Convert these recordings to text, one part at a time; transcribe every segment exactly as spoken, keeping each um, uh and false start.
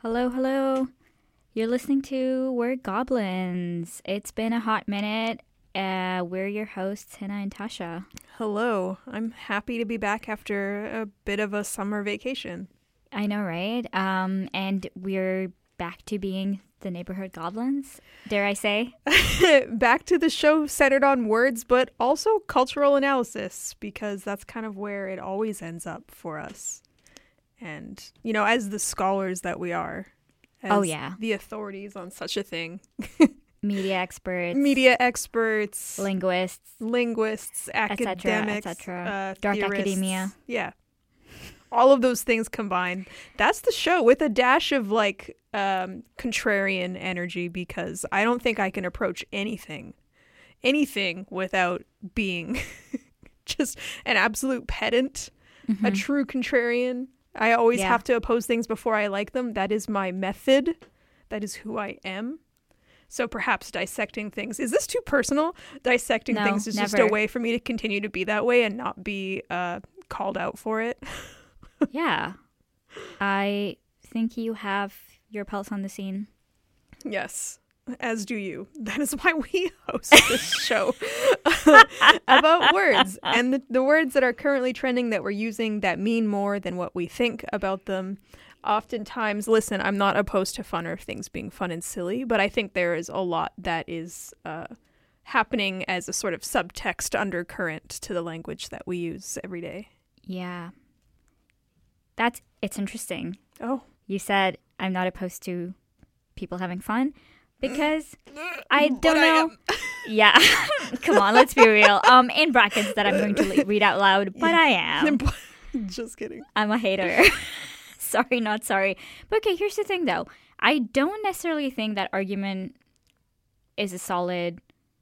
Hello, hello. You're listening to We're Goblins. It's been a hot minute. Uh, we're your hosts, Hannah and Tasha. Hello. I'm happy to be back after a bit of a summer vacation. I know, right? Um, and we're back to being the neighborhood goblins, dare I say? Back to the show centered on words, but also cultural analysis, because that's kind of where it always ends up for us. And, you know, as the scholars that we are, as Oh, yeah. the authorities on such a thing, Media experts, media experts, linguists, linguists, et cetera, academics, et cetera. uh, Dark theorists. academia. Yeah. All of those things combined. That's the show with a dash of like um, contrarian energy, because I don't think I can approach anything, anything without being just an absolute pedant, Mm-hmm. a true contrarian. I always Yeah. have to oppose things before I like them. That is my method. That is who I am. So perhaps dissecting things. Is this too personal? Dissecting No, things is just a never. way for me to continue to be that way and not be uh, called out for it. Yeah. I think you have your pulse on the scene. Yes, as do you. That is why we host this show about words. And the, the words that are currently trending that we're using that mean more than what we think about them. Oftentimes, listen, I'm not opposed to fun or things being fun and silly, but I think there is a lot that is uh, happening as a sort of subtext undercurrent to the language that we use every day. Yeah. That's, it's interesting. Oh. You said I'm not opposed to people having fun because I don't But I know. am. Yeah. Come on, let's be real. Um, in brackets that I'm going to le- read out loud, but I am. Just kidding. I'm a hater. Sorry, not sorry. But okay, here's the thing though. I don't necessarily think that argument is a solid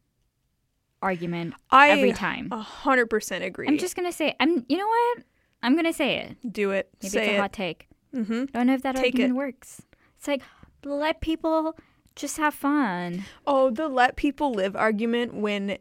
argument I every time. a hundred percent agree. I'm just gonna say I'm you know what? I'm gonna say it. Do it. Maybe Say it's a it. hot take. Mm-hmm. Don't know if that Take argument it. works. It's like let people just have fun. Oh, the let people live argument, when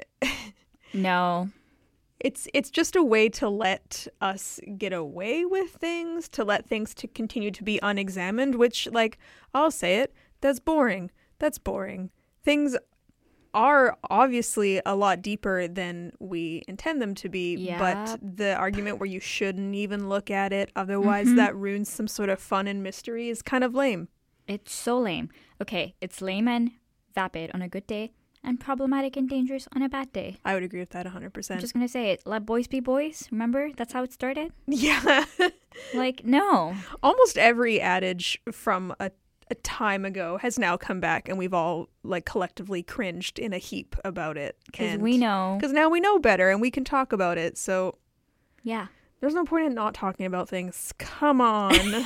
No. it's it's just a way to let us get away with things, to let things to continue to be unexamined, which, like, I'll say it, that's boring. That's boring. Things are obviously a lot deeper than we intend them to be, Yeah. but the argument where you shouldn't even look at it, otherwise Mhm. that ruins some sort of fun and mystery, is kind of lame. It's so lame. Okay, it's lame and vapid on a good day and problematic and dangerous on a bad day. I would agree with that one hundred I'm percent. just gonna say it. Let boys be boys. Remember? That's how it started. Yeah. Like, no. Almost every adage from a, a time ago has now come back, and we've all like collectively cringed in a heap about it. Because we know. Because now we know better and we can talk about it. So Yeah. there's no point in not talking about things. Come on.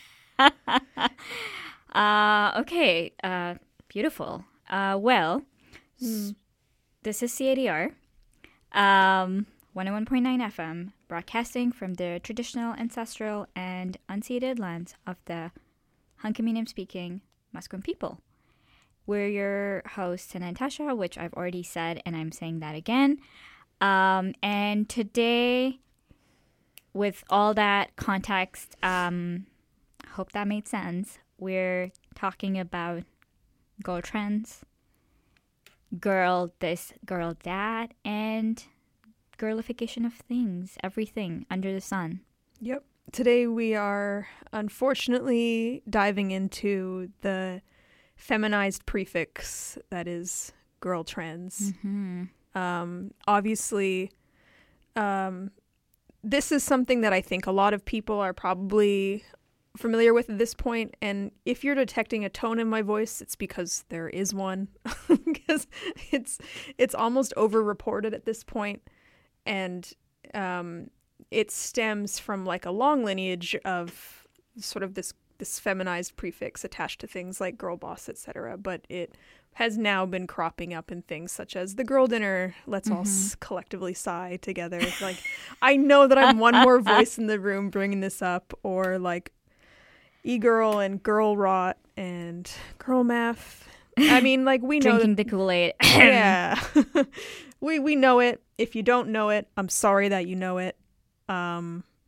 Uh, okay. Uh, beautiful. Uh, well, Hmm. this is C A D R, um, one oh one point nine F M, broadcasting from the traditional, ancestral, and unceded lands of the Hunkaminam-speaking Musqueam people. We're your hosts, Hannah and Tasha, which I've already said, and I'm saying that again. Um, and today, with all that context, um, hope that made sense. We're talking about girl trends, girl this, girl that, and girlification of things, everything under the sun. Yep. Today we are unfortunately diving into the feminized prefix that is girl trends. Mm-hmm. Um, obviously, um, this is something that I think a lot of people are probably familiar with at this point. And if you're detecting a tone in my voice, it's because there is one, because it's it's almost over-reported at this point, and um, it stems from like a long lineage of sort of this this feminized prefix attached to things like girl boss, et cetera. But it has now been cropping up in things such as the girl dinner. Let's all s- collectively sigh together. Like, I know that I'm one more voice in the room bringing this up, or like e-girl and girl rot and girl math. I mean, like, we know Drinking that, the Kool-Aid. yeah, we we know it. If you don't know it, I'm sorry that you know it. Um,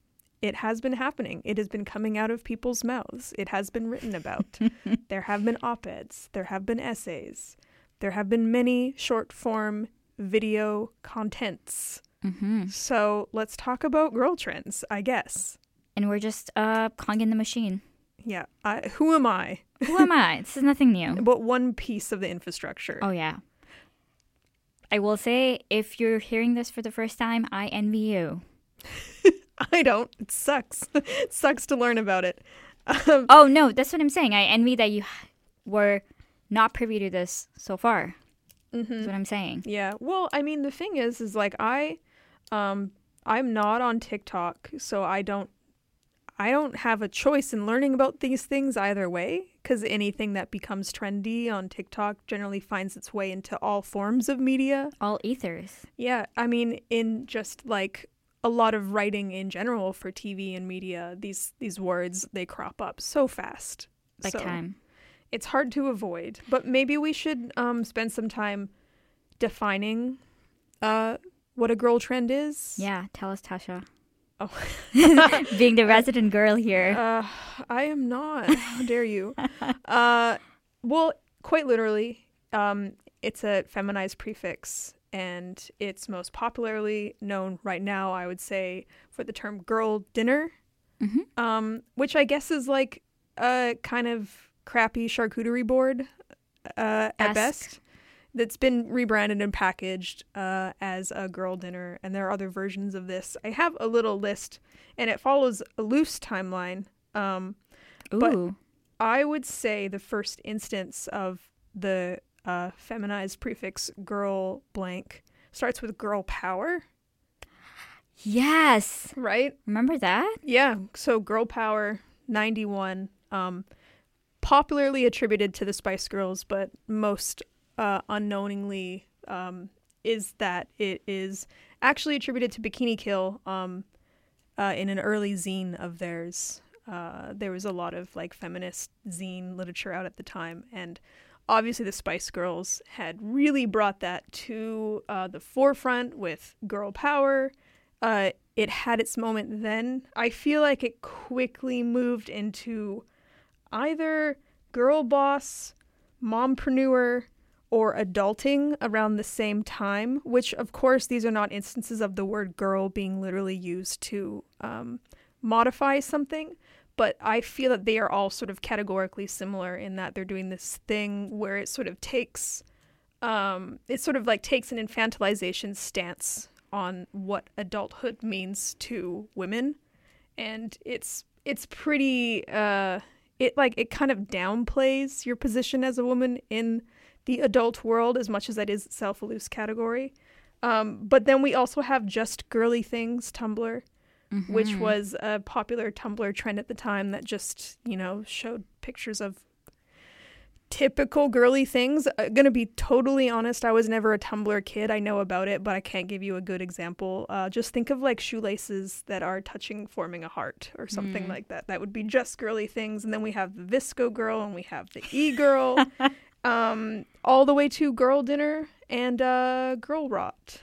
it has been happening. It has been coming out of people's mouths. It has been written about. There have been op-eds. There have been essays. There have been many short-form video contents. Mm-hmm. So let's talk about girl trends, I guess. And we're just uh, clogging the machine. Yeah. I, who am I? Who am I? This is nothing new. But one piece of the infrastructure. Oh, yeah. I will say, if you're hearing this for the first time, I envy you. I don't. It sucks. It sucks to learn about it. Um, oh, no, that's what I'm saying. I envy that you were not privy to this so far. mm-hmm. That's what I'm saying. Yeah. Well, I mean, the thing is, is like I, um, I'm not on TikTok, so I don't, I don't have a choice in learning about these things either way, because anything that becomes trendy on TikTok generally finds its way into all forms of media. All ethers. Yeah. I mean, in just like a lot of writing in general for T V and media, these these words, they crop up so fast. Like so time. It's hard to avoid. But maybe we should um, spend some time defining uh, what a girl trend is. Yeah, tell us, Tasha. Oh. Being the resident girl here. Uh, I am not. How dare you? Uh, well, quite literally, um, it's a feminized prefix. And it's most popularly known right now, I would say, for the term girl dinner, mm-hmm. um, which I guess is like a kind of crappy charcuterie board uh, at Ask. best. That's been rebranded and packaged uh, as a girl dinner. And there are other versions of this. I have a little list, and it follows a loose timeline. Um, Ooh. but I would say the first instance of the Uh, feminized prefix girl blank starts with girl power. Yes. Right? Remember that? Yeah. So girl power ninety-one, um, popularly attributed to the Spice Girls, but most uh, unknowingly um, is that it is actually attributed to Bikini Kill um, uh, in an early zine of theirs. Uh, there was a lot of like feminist zine literature out at the time, and obviously, the Spice Girls had really brought that to uh, the forefront with girl power. Uh, it had its moment then. I feel like it quickly moved into either girl boss, mompreneur, or adulting around the same time, which, of course, these are not instances of the word girl being literally used to um, modify something. But I feel that they are all sort of categorically similar in that they're doing this thing where it sort of takes, um, it sort of like takes an infantilization stance on what adulthood means to women, and it's it's pretty, uh, it like it kind of downplays your position as a woman in the adult world as much as that is itself a loose category. Um, but then we also have Just Girly Things Tumblr. Mm-hmm. Which was a popular Tumblr trend at the time that just, you know, showed pictures of typical girly things. Uh, gonna be totally honest, I was never a Tumblr kid. I know about it, but I can't give you a good example. Uh, just think of like shoelaces that are touching, forming a heart or something mm. like that. That would be Just Girly Things. And then we have the Visco Girl and we have the E-Girl, um, all the way to Girl Dinner and uh, Girl Rot.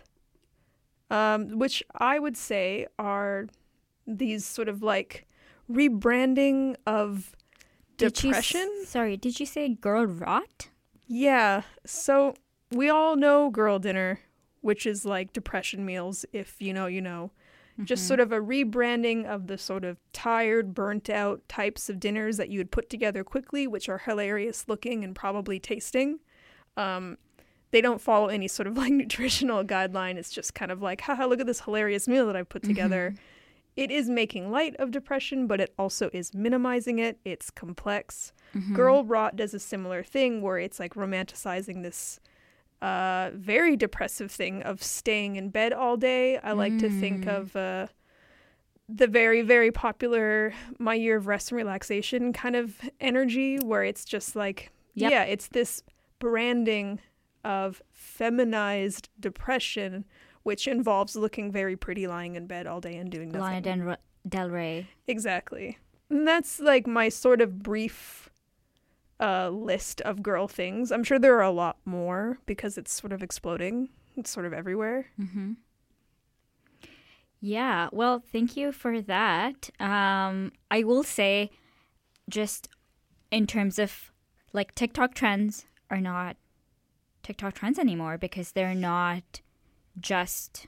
Um, which I would say are these sort of like rebranding of did depression. You, sorry, did you say girl rot? Yeah. So we all know Girl Dinner, which is like depression meals. If you know, you know. Mm-hmm. Just sort of a rebranding of the sort of tired, burnt out types of dinners that you would put together quickly, which are hilarious looking and probably tasting. Um, They don't follow any sort of like nutritional guideline. It's just kind of like, haha, look at this hilarious meal that I put together. Mm-hmm. It is making light of depression, but it also is minimizing it. It's complex. Mm-hmm. Girl Rot does a similar thing where it's like romanticizing this uh, very depressive thing of staying in bed all day. I like mm. to think of uh, the very, very popular My Year of Rest and Relaxation kind of energy where it's just like, yep. yeah, it's this branding of feminized depression, which involves looking very pretty lying in bed all day and doing nothing. Lana Del Rey. Exactly. And that's like my sort of brief uh, list of girl things. I'm sure there are a lot more because it's sort of exploding. It's sort of everywhere. Mm-hmm. Yeah, well, thank you for that. Um, I will say, just in terms of like TikTok trends are not TikTok trends anymore because they're not just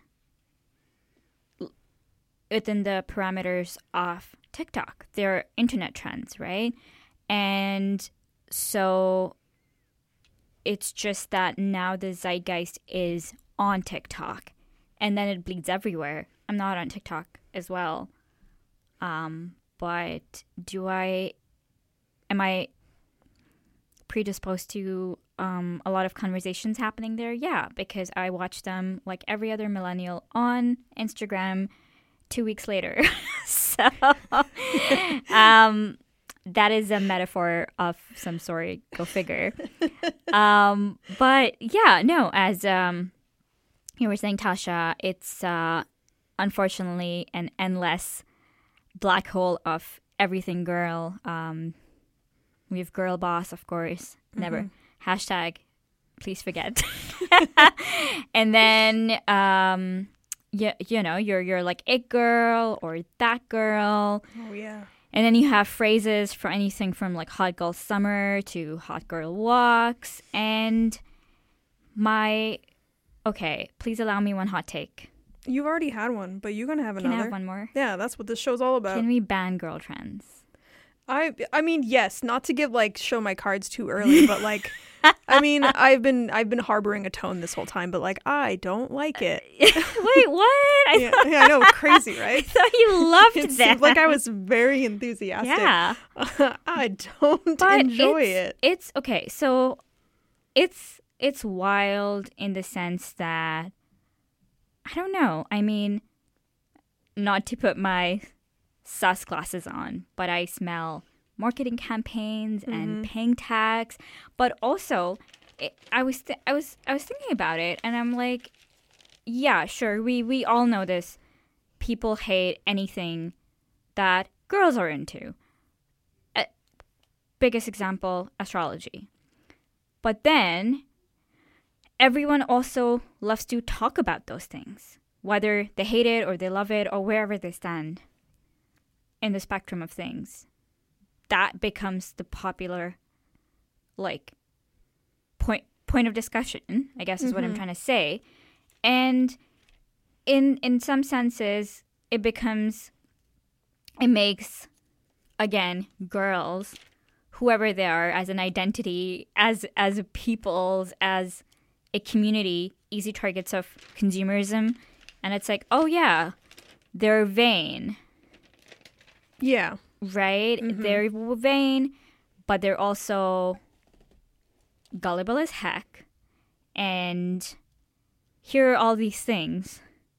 within the parameters of TikTok. They're internet trends, right? And so it's just that now the zeitgeist is on TikTok and then it bleeds everywhere. I'm not on TikTok as well. Um, but do I, am I predisposed to um, a lot of conversations happening there? Yeah, because I watch them like every other millennial on Instagram two weeks later. so um, that is a metaphor of some sort. Go figure. um, but yeah, no, as um, you were saying, Tasha, it's uh, unfortunately an endless black hole of everything girl. Um, we have girl boss, of course. Never. Mm-hmm. Hashtag, please forget. And then, um, you, you know, you're, you're like it girl or that girl. Oh, yeah. And then you have phrases for anything from like hot girl summer to hot girl walks. And my, okay, please allow me one hot take. You've already had one, but you're going to have another. Can I have one more? Yeah, that's what this show's all about. Can we ban girl trends? I I mean, yes, not to give like show my cards too early, but like I mean, I've been I've been harboring a tone this whole time, but like I don't like it. Wait, what? I yeah, thought, yeah, I know, crazy, right? I thought you loved it that. Seemed like I was very enthusiastic. Yeah. Uh, I don't but enjoy it's, it. It's okay. So it's it's wild in the sense that I don't know. I mean, not to put my sus glasses on, but I smell marketing campaigns mm-hmm. and paying tax. But also, it, I was th- I was I was thinking about it, and I'm like, yeah, sure, we we all know this. People hate anything that girls are into. Uh, biggest example, astrology. But then everyone also loves to talk about those things, whether they hate it or they love it or wherever they stand in the spectrum of things. That becomes the popular, like, point point of discussion, I guess is mm-hmm. what I'm trying to say. And in in some senses, it becomes, it makes, again, girls, whoever they are, as an identity, as as a peoples, as a community, easy targets of consumerism. And it's like, oh yeah, they're vain. Yeah. Right? Mm-hmm. They're vain, but they're also gullible as heck. And here are all these things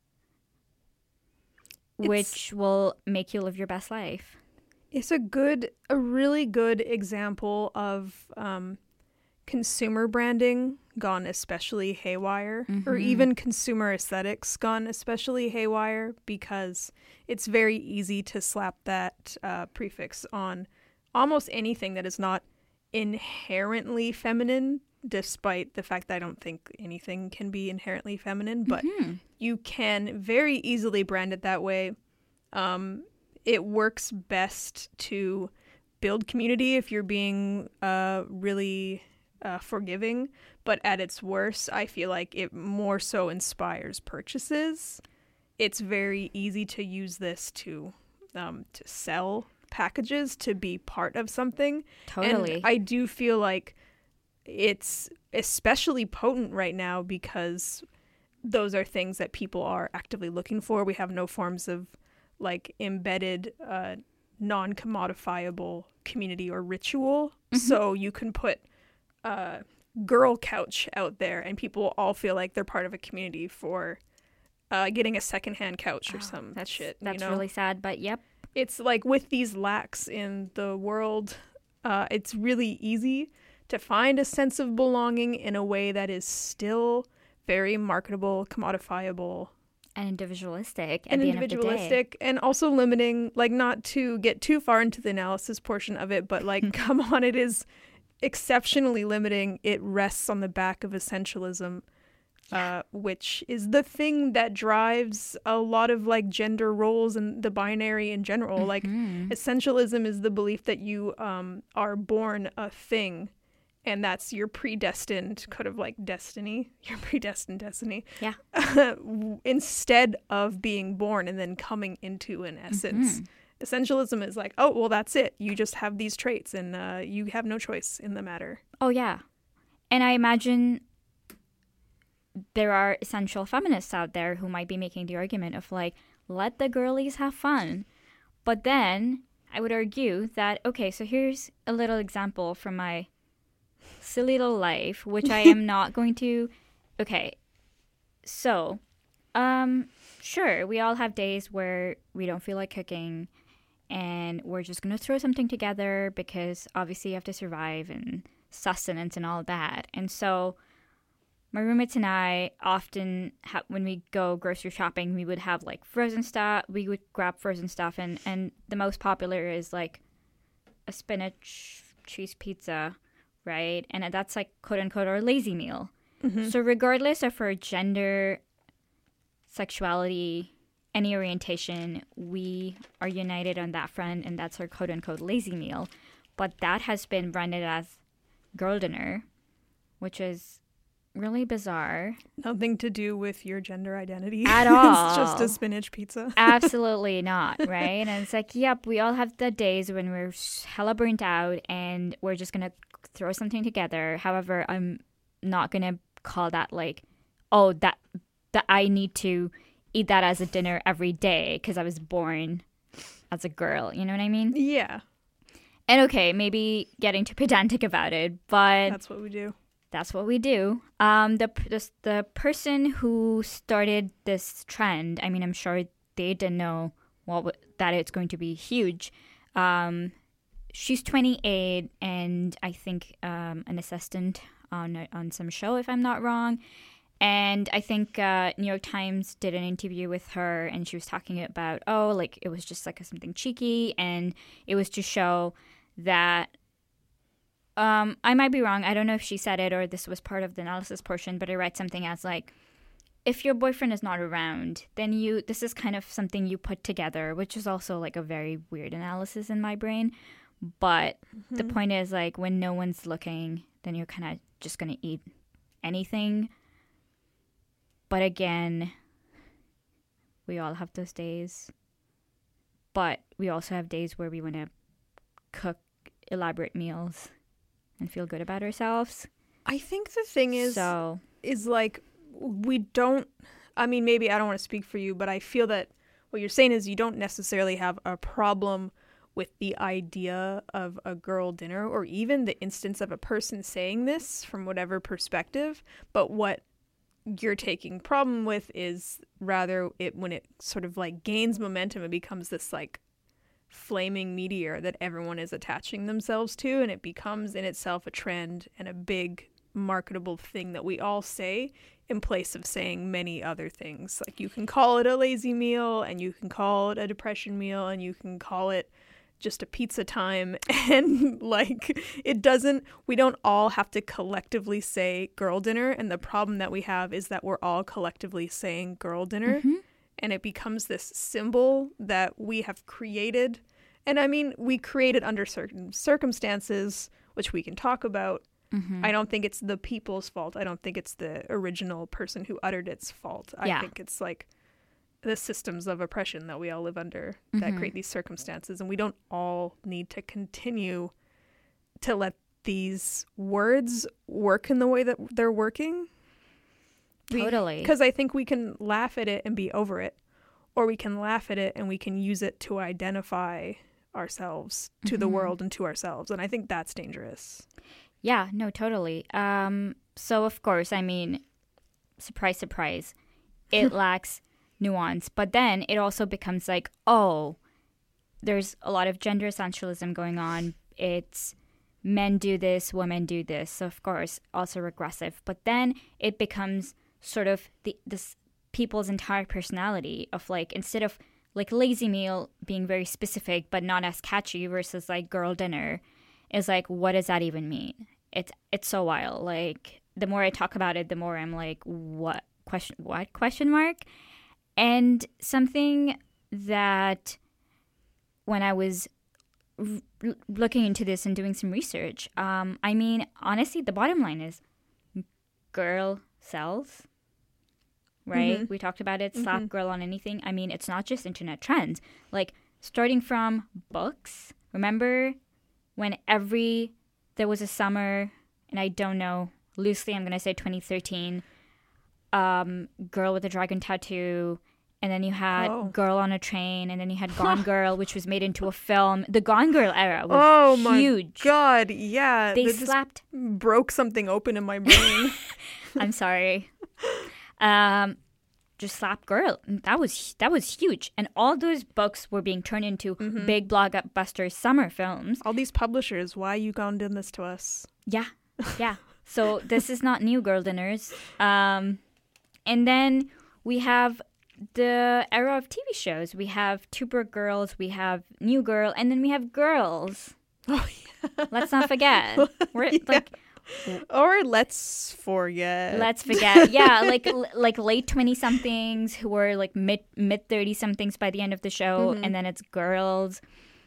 it's, which will make you live your best life. It's a good, a really good example of um, consumer branding gone especially haywire, mm-hmm. or even consumer aesthetics gone especially haywire, because it's very easy to slap that uh, prefix on almost anything that is not inherently feminine, despite the fact that I don't think anything can be inherently feminine, but mm-hmm. you can very easily brand it that way. Um, it works best to build community if you're being uh, really uh, forgiving, but at its worst, I feel like it more so inspires purchases. It's very easy to use this to um, to sell packages, to be part of something. Totally. And I do feel like it's especially potent right now because those are things that people are actively looking for. We have no forms of like embedded uh, non-commodifiable community or ritual. Mm-hmm. So you can put a girl couch out there and people all feel like they're part of a community for uh, getting a secondhand couch or oh, some that's, shit. That's you know? really sad, but yep. It's like with these lacks in the world, uh, it's really easy to find a sense of belonging in a way that is still very marketable, commodifiable, and individualistic at and the individualistic, end of the day. And also limiting, like, not to get too far into the analysis portion of it, but like, come on, it is exceptionally limiting. It rests on the back of essentialism. uh, which is the thing that drives a lot of like gender roles and the binary in general. Mm-hmm. Like essentialism is the belief that you um, are born a thing, and that's your predestined kind of like destiny, your predestined destiny. Yeah. Instead of being born and then coming into an essence. Mm-hmm. Essentialism is like, oh, well, that's it. You just have these traits and uh, you have no choice in the matter. Oh, yeah. And I imagine there are essential feminists out there who might be making the argument of like, let the girlies have fun. But then I would argue that, okay, so here's a little example from my silly little life, which I am not going to. Okay, so, um, sure, we all have days where we don't feel like cooking and we're just going to throw something together because obviously you have to survive and sustenance and all that. And so my roommates and I often, ha- when we go grocery shopping, we would have like frozen stuff. We would grab frozen stuff, and, and the most popular is like a spinach cheese pizza, right? And that's like quote unquote our lazy meal. Mm-hmm. So regardless of our gender, sexuality, any orientation, we are united on that front, and that's our quote unquote lazy meal. But that has been branded as girl dinner, which is really bizarre. Nothing to do with your gender identity. At all. It's just a spinach pizza. Absolutely not, right? And it's like, yep, we all have the days when we're hella burnt out and we're just going to throw something together. However, I'm not going to call that like, oh, that that I need to eat that as a dinner every day because I was born as a girl. You know what I mean? Yeah. And okay, maybe getting too pedantic about it, but that's what we do. That's what we do. Um, the, the the person who started this trend, I mean, I'm sure they didn't know well that it's going to be huge. Um, she's twenty-eight, and I think um, an assistant on on some show, if I'm not wrong. And I think uh, New York Times did an interview with her, and she was talking about, oh, like it was just like something cheeky, and it was to show that. Um, I might be wrong. I don't know if she said it or this was part of the analysis portion, but I read something as like, if your boyfriend is not around, then you, this is kind of something you put together, which is also like a very weird analysis in my brain. But mm-hmm. the point is like, when no one's looking, then you're kind of just going to eat anything. But again, we all have those days. But we also have days where we want to cook elaborate meals and feel good about ourselves. I think the thing is, so, is like, we don't, I mean, maybe I don't want to speak for you, but I feel that what you're saying is you don't necessarily have a problem with the idea of a girl dinner or even the instance of a person saying this from whatever perspective. But what you're taking problem with is rather it when it sort of like gains momentum, it becomes this like flaming meteor that everyone is attaching themselves to, and it becomes in itself a trend and a big marketable thing that we all say in place of saying many other things. Like you can call it a lazy meal, and you can call it a depression meal, and you can call it just a pizza time, and like it doesn't, we don't all have to collectively say girl dinner, and the problem that we have is that we're all collectively saying girl dinner. Mm-hmm. And it becomes this symbol that we have created. And I mean, we created under certain circumstances, which we can talk about. Mm-hmm. I don't think it's the people's fault. I don't think it's the original person who uttered its fault. Yeah. I think it's like the systems of oppression that we all live under mm-hmm. that create these circumstances. And we don't all need to continue to let these words work in the way that they're working. We, totally. Because I think we can laugh at it and be over it, or we can laugh at it and we can use it to identify ourselves to mm-hmm. the world and to ourselves. And I think that's dangerous. Yeah, no, totally. Um, so, of course, I mean, surprise, surprise, it lacks nuance. But then it also becomes like, oh, there's a lot of gender essentialism going on. It's men do this, women do this. So, of course, also regressive. But then it becomes sort of the this people's entire personality of like, instead of like lazy meal being very specific but not as catchy versus like girl dinner is like, what does that even mean? It's it's so wild. Like the more I talk about it, the more I'm like, what question, what question mark? And something that when I was r- looking into this and doing some research, um, I mean, honestly, the bottom line is girl sells, right? Mm-hmm. We talked about it, slap Mm-hmm. girl on anything. I mean, it's not just internet trends. Like, starting from books. Remember when every, there was a summer, and I don't know, loosely I'm going to say twenty thirteen, um, girl with a dragon tattoo, and then you had Oh. Girl on a Train, and then you had Gone Girl, which was made into a film. The Gone Girl era was Oh huge. my god, yeah. They that just slapped. broke something open in my brain. I'm sorry. Um, just slap girl. That was that was huge, and all those books were being turned into Mhm. big blockbuster summer films. All these publishers, why you gone done this to us? Yeah, yeah. So this is not new, girl dinners. Um, and then we have the era of T V shows. We have Two Broke Girls, we have New Girl, and then we have Girls. Oh, yeah. Let's not forget. We're Yeah. like, Or let's forget. let's forget. Yeah, like l- like late twenty somethings who were like mid mid thirty somethings by the end of the show, Mhm. and then it's girls.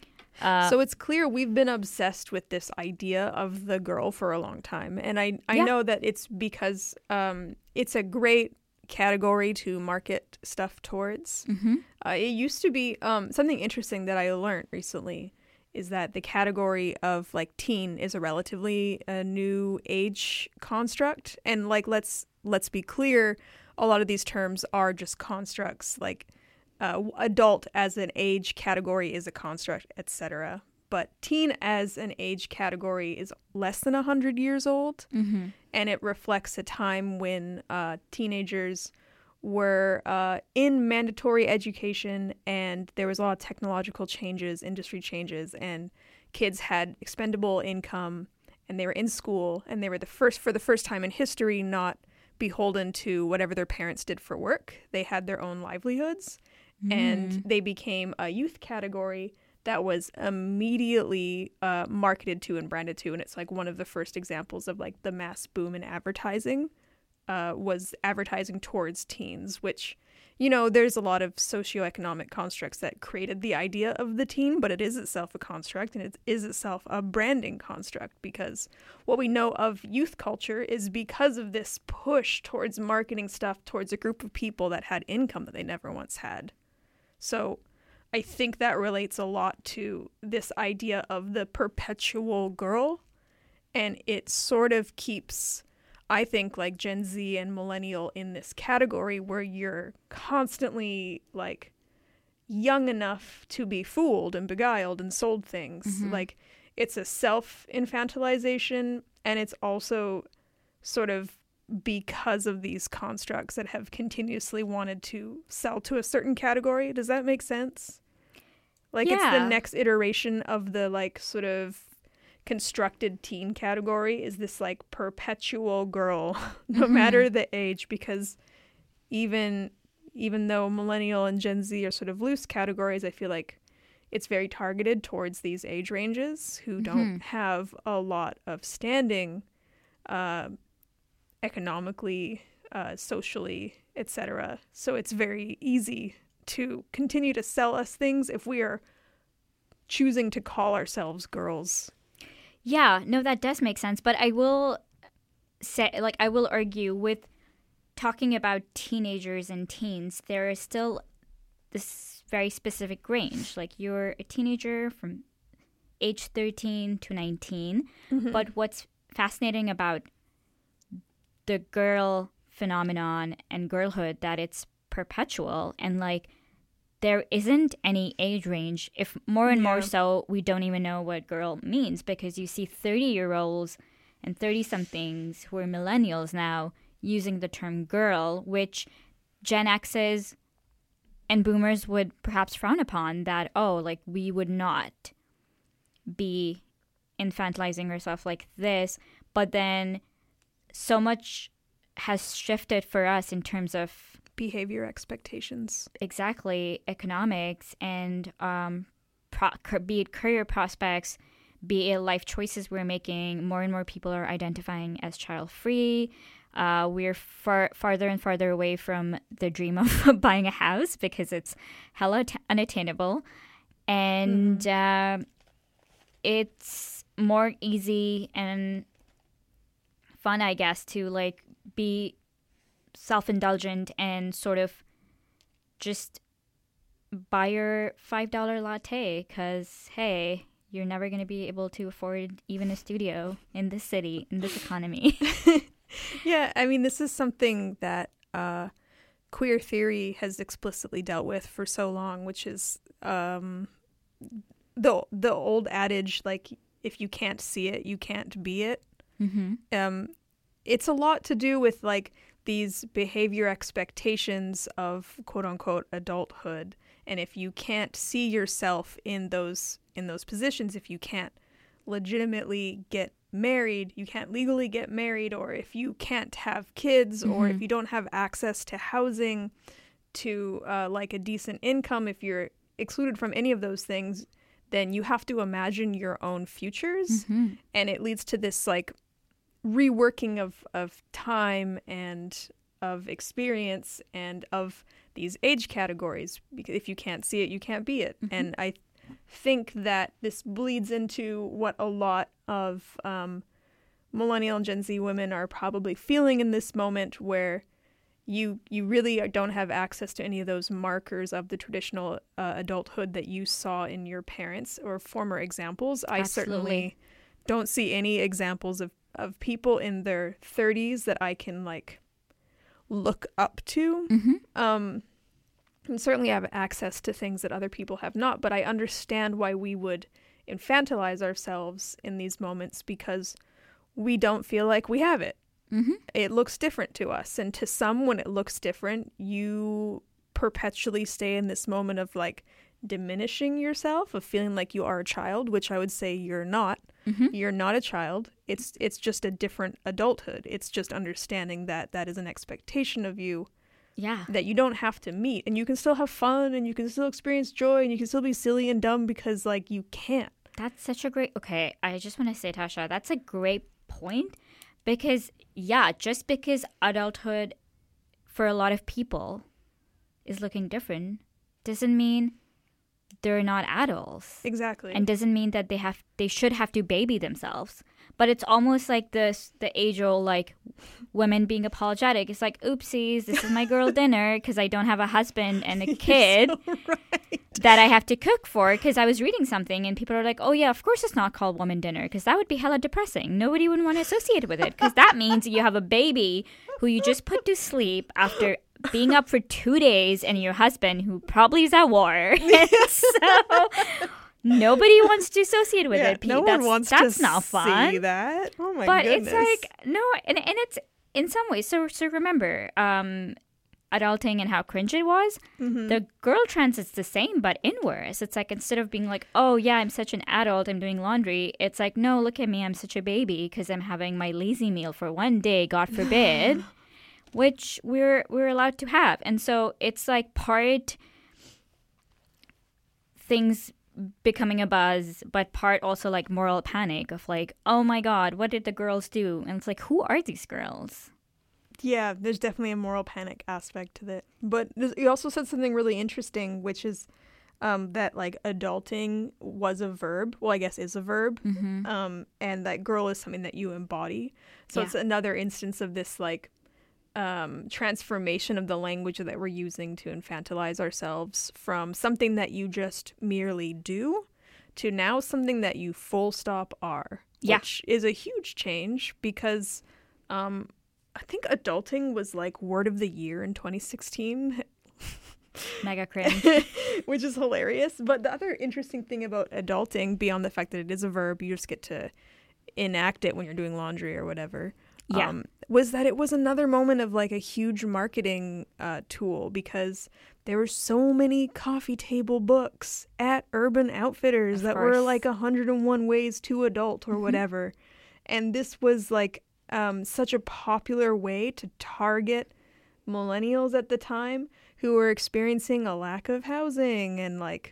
Uh, So it's clear we've been obsessed with this idea of the girl for a long time. And I, I Yeah. know that it's because um, it's a great category to market stuff towards. mhm. Uh, it used to be um, something interesting that I learned recently is that the category of like teen is a relatively uh, new age construct. And like, let's let's be clear, a lot of these terms are just constructs. Like uh, adult as an age category is a construct, et cetera. But teen as an age category is less than one hundred years old. Mm-hmm. And it reflects a time when uh, teenagers were uh, in mandatory education, and there was a lot of technological changes, industry changes, and kids had expendable income, and they were in school, and they were the first, for the first time in history, not beholden to whatever their parents did for work. They had their own livelihoods, and they became a youth category that was immediately uh, marketed to and branded to. And it's like one of the first examples of like the mass boom in advertising uh, was advertising towards teens, which, you know, there's a lot of socioeconomic constructs that created the idea of the teen, but it is itself a construct, and it is itself a branding construct, because what we know of youth culture is because of this push towards marketing stuff towards a group of people that had income that they never once had. So I think that relates a lot to this idea of the perpetual girl, and it sort of keeps, I think, like Gen Z and millennial in this category where you're constantly like young enough to be fooled and beguiled and sold things. Mhm. Like it's a self-infantilization, and it's also sort of because of these constructs that have continuously wanted to sell to a certain category. Does that make sense? Like it's Yeah. the next iteration of the like sort of constructed teen category is this like perpetual girl, no Mhm. matter the age, because even even though millennial and Gen Z are sort of loose categories, I feel like it's very targeted towards these age ranges who don't Mhm. have a lot of standing uh, economically, uh, socially, et cetera. So it's very easy to continue to sell us things if we are choosing to call ourselves girls. Yeah, no, that does make sense. But I will say, like, I will argue with talking about teenagers and teens, there is still this very specific range. Like, you're a teenager from age thirteen to nineteen. Mm-hmm. But what's fascinating about the girl phenomenon and girlhood, that it's perpetual, and like there isn't any age range. If more and more Yeah. so, we don't even know what girl means, because you see thirty year olds and thirty somethings who are millennials now using the term girl, which Gen X's and boomers would perhaps frown upon, that, oh, like we would not be infantilizing ourselves like this. But then so much has shifted for us in terms of Behavior expectations. exactly economics and um, pro- be it career prospects, be it life choices we're making. More and more people are identifying as child-free. Uh, we're far farther and farther away from the dream of buying a house because it's hella t- unattainable. And mm-hmm. uh, it's more easy and fun, I guess, to like be self-indulgent and sort of just buy your five dollar latte because, hey, you're never going to be able to afford even a studio in this city, in this economy. Yeah, I mean, this is something that uh, queer theory has explicitly dealt with for so long, which is um, the the old adage, like, if you can't see it, you can't be it. Mm-hmm. Um, it's a lot to do with, like, these behavior expectations of quote-unquote adulthood. And if you can't see yourself in those in those positions, if you can't legitimately get married, you can't legally get married, or if you can't have kids, mm-hmm. or if you don't have access to housing, to uh, like a decent income, if you're excluded from any of those things, then you have to imagine your own futures. Mm-hmm. And it leads to this like reworking of, of time and of experience and of these age categories, because if you can't see it, you can't be it. Mm-hmm. And I think that this bleeds into what a lot of um, millennial and Gen Z women are probably feeling in this moment, where you you really don't have access to any of those markers of the traditional uh, adulthood that you saw in your parents or former examples. I Absolutely. certainly don't see any examples of, of people in their thirties that I can like look up to. Mm-hmm. Um, and certainly have access to things that other people have not, but I understand why we would infantilize ourselves in these moments, because we don't feel like we have it. Mm-hmm. It looks different to us, and to some, when it looks different, you perpetually stay in this moment of like diminishing yourself, of feeling like you are a child, which I would say you're not. Mm-hmm. You're not a child. It's it's just a different adulthood. It's just understanding that that is an expectation of you. Yeah. That you don't have to meet, and you can still have fun, and you can still experience joy, and you can still be silly and dumb, because like you can't. That's such a great, okay, I just want to say, Tasha, that's a great point, because yeah, just because adulthood for a lot of people is looking different doesn't mean they're not adults. Exactly. And doesn't mean that they have they should have to baby themselves. But it's almost like this the age old like women being apologetic. It's like, oopsies, this is my girl dinner because I don't have a husband and a kid so right. that I have to cook for. Because I was reading something and people are like, oh yeah, of course it's not called woman dinner, because that would be hella depressing. Nobody would want to associate with it, because that means you have a baby who you just put to sleep after being up for two days and your husband who probably is at war. So nobody wants to associate with yeah, it. No that's, one wants that's to not fun. see that. Oh my but goodness. But it's like, no, and, and it's in some ways. So so remember, um, adulting and how cringe it was. Mm-hmm. The girl trans is the same, but inverse. It's like, instead of being like, oh yeah, I'm such an adult, I'm doing laundry, it's like, no, look at me, I'm such a baby because I'm having my lazy meal for one day, God forbid. Which we're we're allowed to have. And so it's like part things becoming a buzz, but part also like moral panic of like, oh my God, what did the girls do? And it's like, who are these girls? Yeah, there's definitely a moral panic aspect to that. But you also said something really interesting, which is um, that like adulting was a verb. Well, I guess is a verb. Mm-hmm. Um, and that girl is something that you embody. So yeah. It's another instance of this like Um, transformation of the language that we're using to infantilize ourselves, from something that you just merely do to now something that you full stop are, yeah. which is a huge change, because um, I think adulting was like word of the year in twenty sixteen. Mega cringe. Which is hilarious. But the other interesting thing about adulting, beyond the fact that it is a verb, you just get to enact it when you're doing laundry or whatever. Yeah. Um, was that it was another moment of like a huge marketing uh, tool, because there were so many coffee table books at Urban Outfitters of that course. were like one hundred one ways to adult or whatever. And this was like um, such a popular way to target millennials at the time who were experiencing a lack of housing and like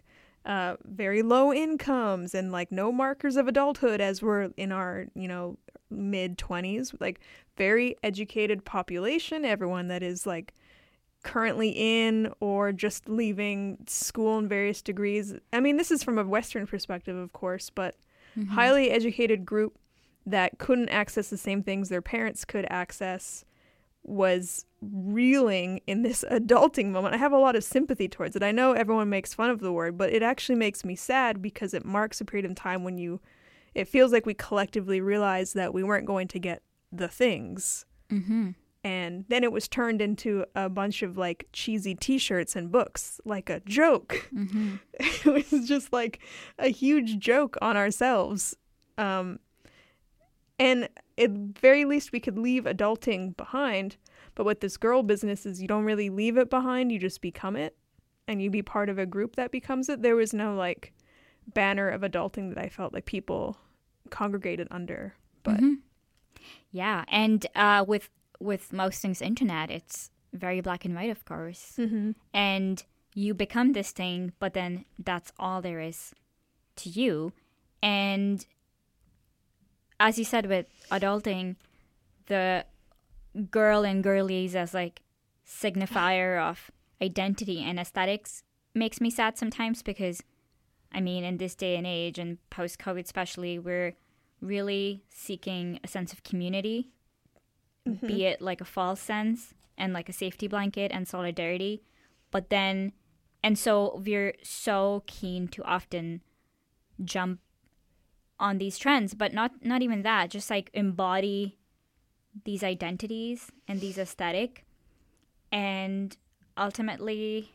uh, very low incomes and like no markers of adulthood as we're in our, you know, mid twenties, like very educated population, everyone that is like currently in or just leaving school in various degrees. I mean, this is from a Western perspective, of course, but mm-hmm. highly educated group that couldn't access the same things their parents could access was reeling in this adulting moment. I have a lot of sympathy towards it. I know everyone makes fun of the word, but it actually makes me sad because it marks a period of time when you, it feels like we collectively realized that we weren't going to get the things. Mm-hmm. And then it was turned into a bunch of like cheesy t-shirts and books, like a joke. Mm-hmm. It was just like a huge joke on ourselves. Um, and at very least we could leave adulting behind. But with this girl business is you don't really leave it behind, you just become it. And you be part of a group that becomes it. There was no like banner of adulting that I felt like people congregated under. But mm-hmm. yeah, and uh, with with most things internet, it's very black and white, of course. Mm-hmm. And you become this thing, but then that's all there is to you. And as you said with adulting, the girl and girlies as like signifier of identity and aesthetics makes me sad sometimes because, I mean, in this day and age and post-COVID especially, we're really seeking a sense of community. Mm-hmm. Be it like a false sense and like a safety blanket and solidarity. But then, and so we're so keen to often jump on these trends, but not, not even that, just like embody these identities and these aesthetic. And ultimately,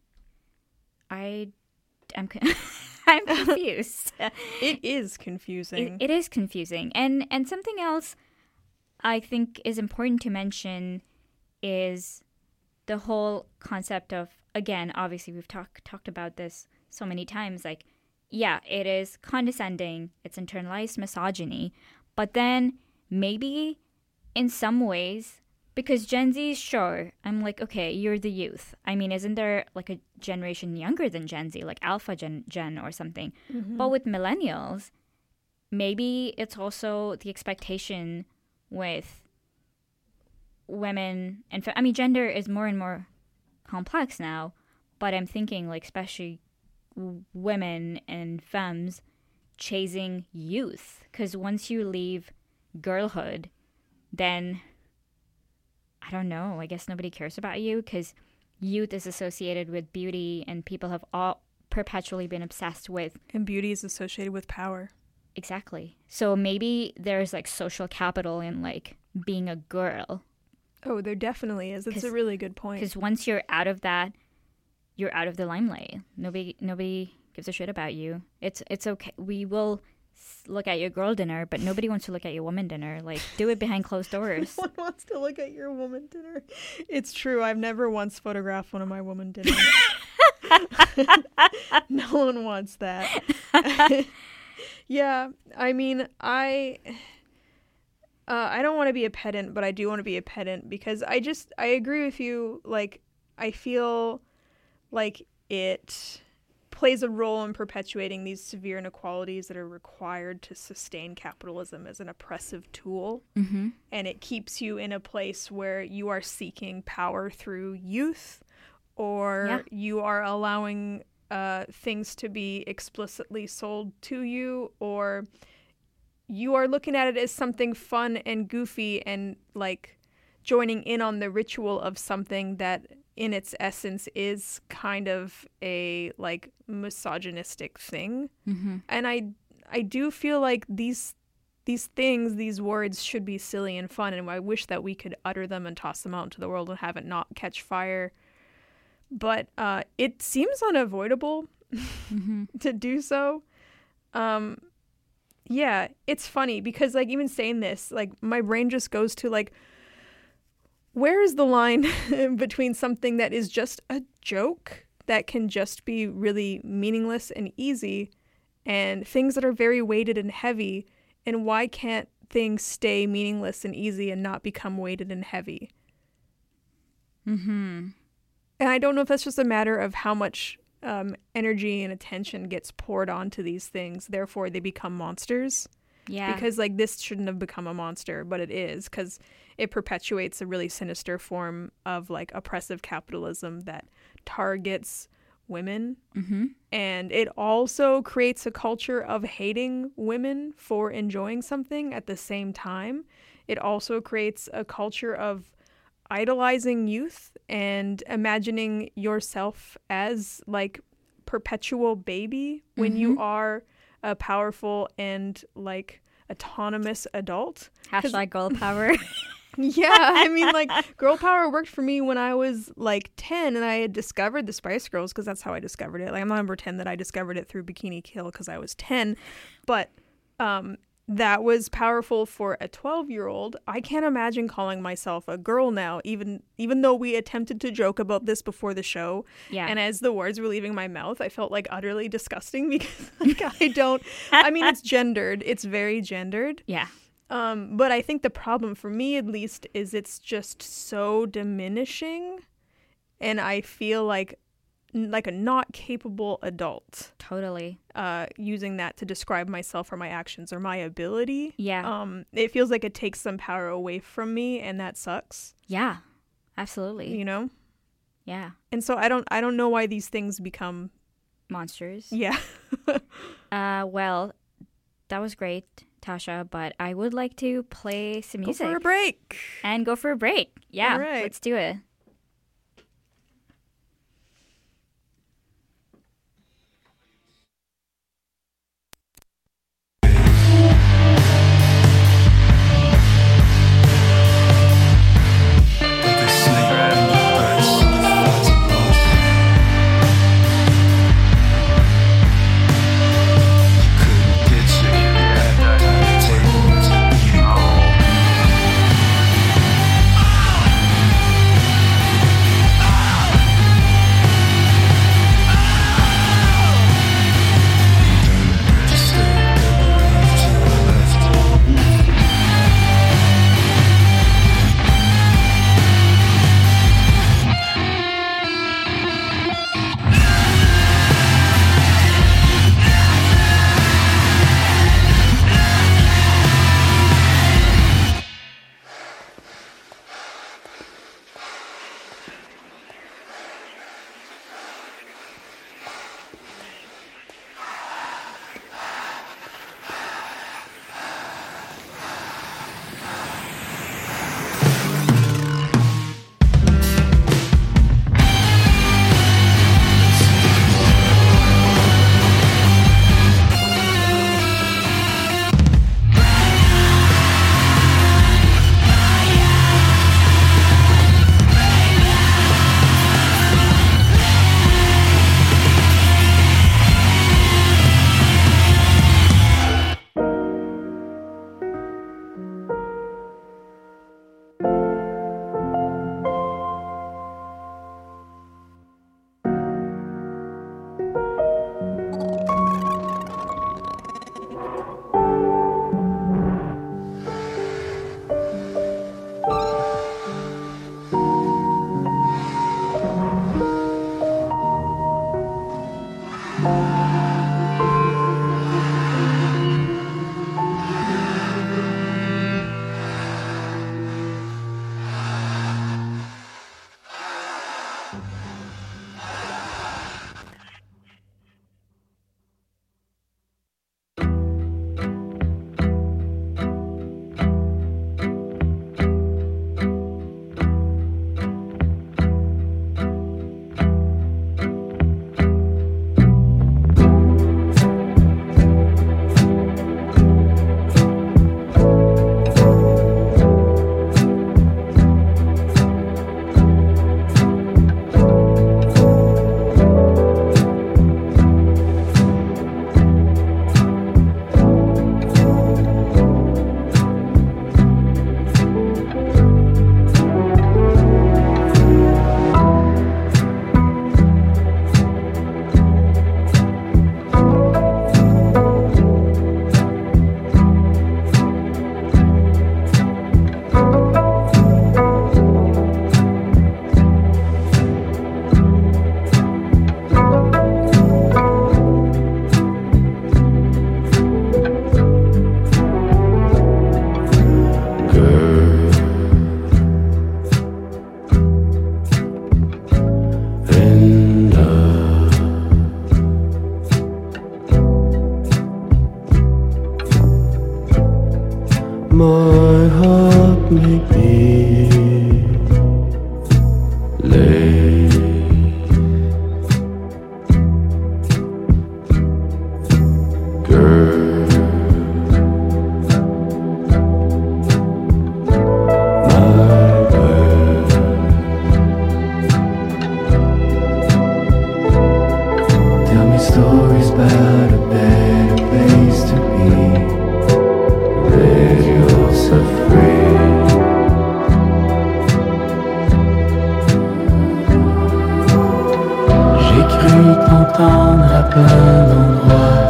I am I'm confused. It is confusing. It, it is confusing. And, and something else I think is important to mention is the whole concept of, again, obviously we've talked talked about this so many times, like, yeah, it is condescending, it's internalized misogyny, but then maybe in some ways, because Gen Z, sure, I'm like, okay, you're the youth. I mean, isn't there like a generation younger than Gen Z, like Alpha Gen, Gen or something? Mm-hmm. But with millennials, maybe it's also the expectation with women and fe- I mean gender is more and more complex now, but I'm thinking like especially w- women and femmes chasing youth, because once you leave girlhood, then I don't know, I guess nobody cares about you because youth is associated with beauty and people have all perpetually been obsessed with, and beauty is associated with power. Exactly. So maybe there's like social capital in like being a girl. Oh, there definitely is. That's a really good point. Because once you're out of that, you're out of the limelight. Nobody, nobody gives a shit about you. It's it's okay. We will look at your girl dinner, but nobody wants to look at your woman dinner. Like, do it behind closed doors. No one wants to look at your woman dinner. It's true. I've never once photographed one of my woman dinners. No one wants that. Yeah, I mean, I uh, I don't want to be a pedant, but I do want to be a pedant because I just, I agree with you. Like, I feel like it plays a role in perpetuating these severe inequalities that are required to sustain capitalism as an oppressive tool. Mm-hmm. And it keeps you in a place where you are seeking power through youth, or yeah. you are allowing uh, things to be explicitly sold to you, or you are looking at it as something fun and goofy and like joining in on the ritual of something that in its essence is kind of a like misogynistic thing. Mm-hmm. And I I do feel like these these things, these words should be silly and fun, and I wish that we could utter them and toss them out into the world and have it not catch fire. But uh, it seems unavoidable mm-hmm. to do so. Um, yeah, it's funny because like even saying this, like my brain just goes to like, where is the line between something that is just a joke that can just be really meaningless and easy and things that are very weighted and heavy, and why can't things stay meaningless and easy and not become weighted and heavy? Mm-hmm. And I don't know if that's just a matter of how much um, energy and attention gets poured onto these things. Therefore, they become monsters. Yeah. Because, like, this shouldn't have become a monster, but it is, because it perpetuates a really sinister form of, like, oppressive capitalism that targets women. Mm-hmm. And it also creates a culture of hating women for enjoying something at the same time. It also creates a culture of idolizing youth and imagining yourself as, like, perpetual baby when Mm-hmm. you are a powerful and, like, autonomous adult. Hashtag girl power. Yeah, I mean, like, girl power worked for me when I was, like, ten and I had discovered the Spice Girls, because that's how I discovered it. Like, I'm not gonna pretend that I discovered it through Bikini Kill because I was ten, but um, that was powerful for a twelve-year-old. I can't imagine calling myself a girl now, even even though we attempted to joke about this before the show. Yeah. And as the words were leaving my mouth, I felt, like, utterly disgusting because, like, I don't... I mean, it's gendered. It's very gendered. Yeah. Um, but I think the problem for me, at least, is it's just so diminishing, and I feel like like a not capable adult Totally. uh, using that to describe myself or my actions or my ability. Yeah. Um, it feels like it takes some power away from me, and that sucks. Yeah. Absolutely. You know? Yeah. And so I don't I don't know why these things become Monsters. yeah. Uh, well, that was great, Tasha, but I would like to play some Go music for a break. and go for a break. Yeah, All right. let's do it. Take let me be late. Girl, my word. Tell me stories about a better place to be. Radio free. J'ai cru t'entendre à plein d'endroits,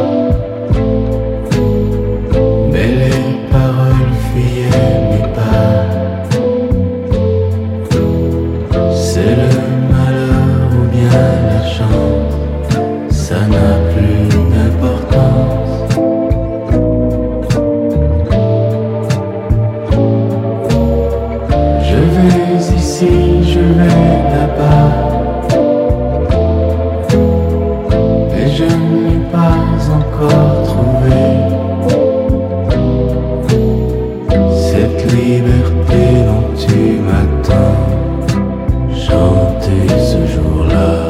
mais les paroles fuyaient mes pas. C'est le malheur ou bien la chance, ça n'a plus d'importance. Ici, je vais là-bas, et je ne l'ai pas encore trouvé. Cette liberté dont tu m'attends, chanter ce jour-là.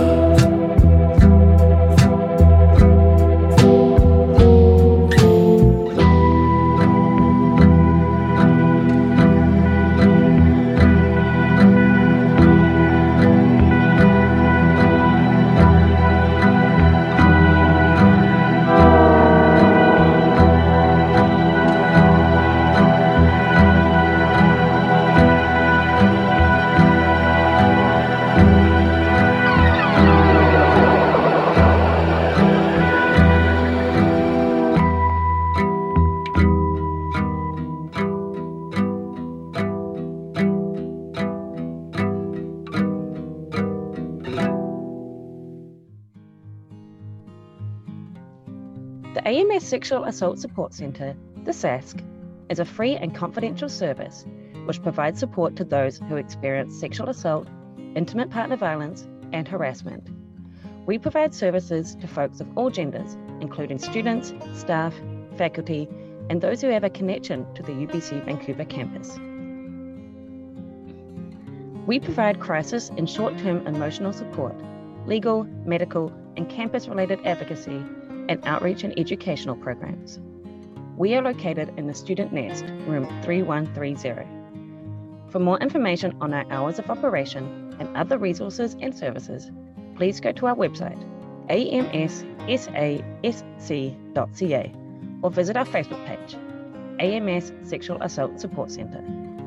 The A M S Sexual Assault Support Centre, the S A S C, is a free and confidential service which provides support to those who experience sexual assault, intimate partner violence, and harassment. We provide services to folks of all genders, including students, staff, faculty, and those who have a connection to the U B C Vancouver campus. We provide crisis and short-term emotional support, legal, medical, and campus-related advocacy, and outreach and educational programs. We are located in the Student Nest, room three one three zero. For more information on our hours of operation and other resources and services, please go to our website, a m s s a s c dot c a, or visit our Facebook page, A M S Sexual Assault Support Centre.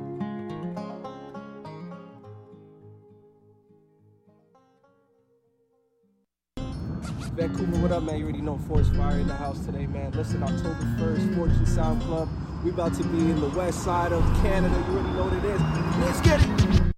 Vancouver, what up, man? You already know Forest Fire in the house today, man. Listen, October first, Fortune Sound Club. We about to be in the west side of Canada. You already know what it is. Let's get it!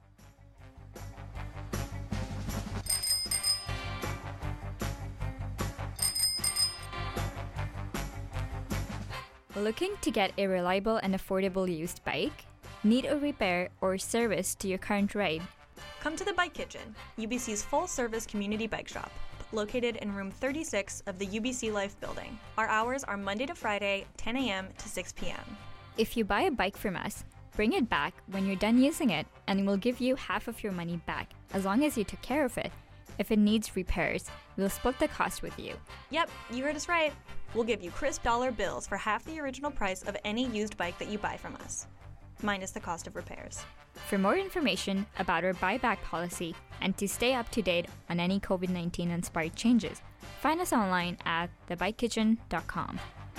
Looking to get a reliable and affordable used bike? Need a repair or service to your current ride? Come to the Bike Kitchen, U B C's full-service community bike shop, located in room thirty-six of the U B C Life building. Our hours are Monday to Friday, ten a m to six p m If you buy a bike from us, bring it back when you're done using it and we'll give you half of your money back, as long as you took care of it. If it needs repairs, we'll split the cost with you. Yep, you heard us right. We'll give you crisp dollar bills for half the original price of any used bike that you buy from us, minus the cost of repairs. For more information about our buyback policy and to stay up to date on any COVID nineteen inspired changes, find us online at the bike kitchen dot com.